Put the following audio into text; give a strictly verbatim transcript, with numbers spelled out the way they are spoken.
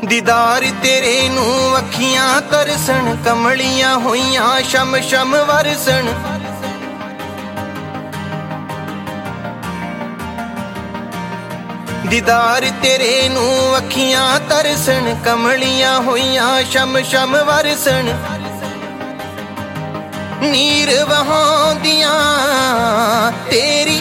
ਦੀਦਾਰ ਤੇਰੇ ਨੂੰ ਅੱਖੀਆਂ ਤਰਸਣ, ਕਮਲੀਆਂ ਹੋਈਆਂ ਸ਼ਮ ਸ਼ਮ ਵਰਸਣ। ਦੀਦਾਰ ਤੇਰੇ ਨੂੰ ਅੱਖੀਆਂ ਤਰਸਣ, ਕਮਲੀਆਂ ਹੋਈਆਂ ਸ਼ਮ ਸ਼ਮ ਵਰਸਣ। ਨੀਰ ਵਹਾਉਂਦੀਆਂ ਤੇਰੀ